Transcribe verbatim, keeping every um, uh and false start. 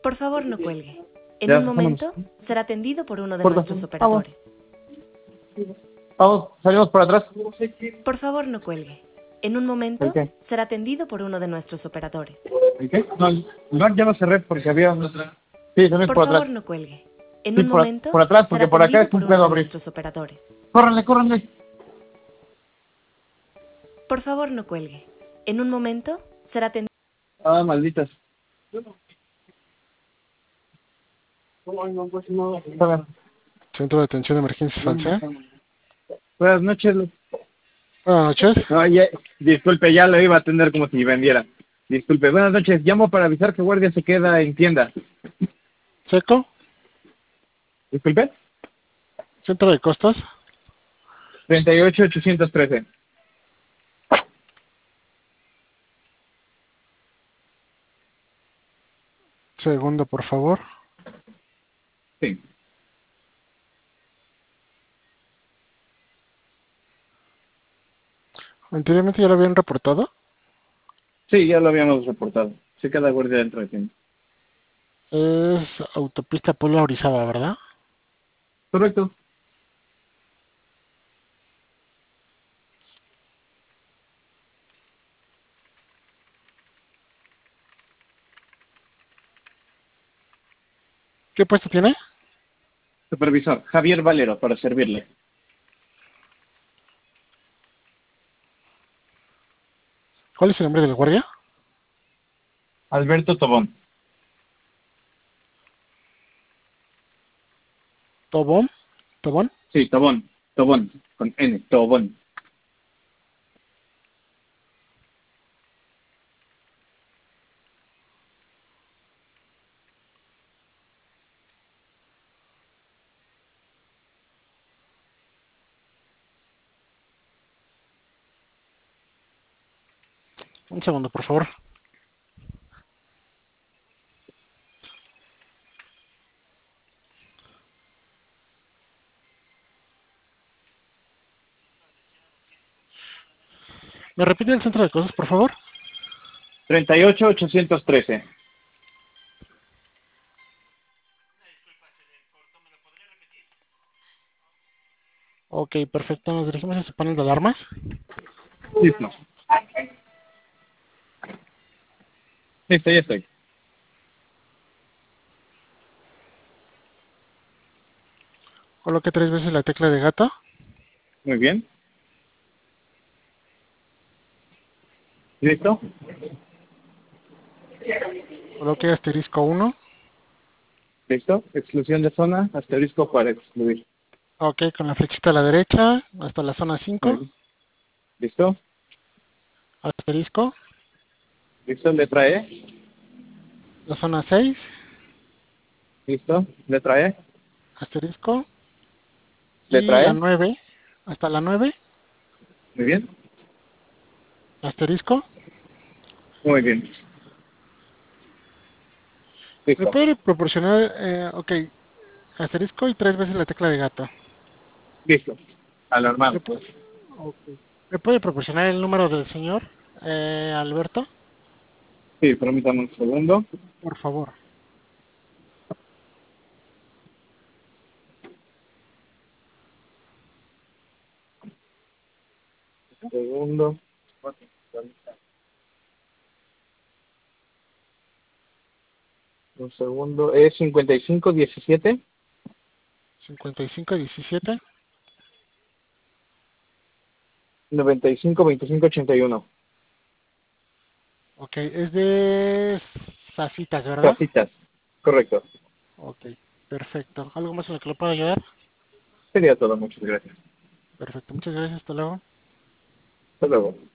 Por favor, no cuelgue. En Ya, un momento vámonos. será atendido por uno de Corta. nuestros operadores. Vamos, salimos por atrás. Por favor, no cuelgue. En un momento ¿El qué? será atendido por uno de nuestros operadores. ¿El qué? No, el lugar ya lo cerré porque había... Sí, salimos Por por favor, atrás. no cuelgue. En Sí, un por, a- momento por atrás, porque será por acá atendido es por un uno pedo de abrir. nuestros operadores. ¡Córranle, córranle! Por favor, no cuelgue. En un momento será atendido. Ah, malditas. Está bien. Centro de Atención de Emergencias Francia. Buenas noches. Buenas noches. No, ya- disculpe, ya lo iba a atender como si vendiera. Disculpe, buenas noches. Llamo para avisar que guardia se queda en tienda. Seco. Disculpe. Centro de Costas. treinta y ocho ochocientos trece. Segundo, por favor. Sí. Anteriormente ya lo habían reportado. Sí, ya lo habíamos reportado. Se queda guardia dentro de tienda. Es autopista Puebla Orizaba, ¿verdad? Correcto. ¿Qué puesto tiene? Supervisor, Javier Valero, para servirle. ¿Cuál es el nombre del guardia? Alberto Tobón. Tobón. Tobón. Sí, Tobón. Tobón. Con N. Tobón. Un segundo, por favor. ¿Me repite el centro de cosas, por favor? treinta y ocho ochocientos trece. Ok, perfecto. Nos dirigimos a su panel de alarmas. Listo. Listo, ya estoy. Coloque tres veces la tecla de gato. Muy bien. ¿Listo? Coloque asterisco uno. ¿Listo? Exclusión de zona, asterisco para excluir. Ok, con la flechita a la derecha hasta la zona Muy cinco. bien. ¿Listo? Asterisco. ¿Listo? Letra E. La zona seis. ¿Listo? Letra E. Asterisco. Y Letra la E. nueve. Hasta la nueve. Muy bien. Asterisco. Muy bien. ¿Me Listo. puede proporcionar, eh, ok, asterisco y tres veces la tecla de gato? Listo. Alarmado. ¿Me puede, okay. ¿Me puede proporcionar el número del señor eh, Alberto? Sí, permítame un segundo. Por favor. Un segundo. Un segundo. Es cincuenta y cinco diecisiete. cincuenta y cinco diecisiete. noventa y cinco veinticinco ochenta y uno. Ok, es de Sacitas, ¿verdad? Casitas. Correcto. Ok, perfecto. ¿Algo más en lo que le pueda ayudar? Sería todo. Muchas gracias. Perfecto, muchas gracias, hasta luego. Hasta luego.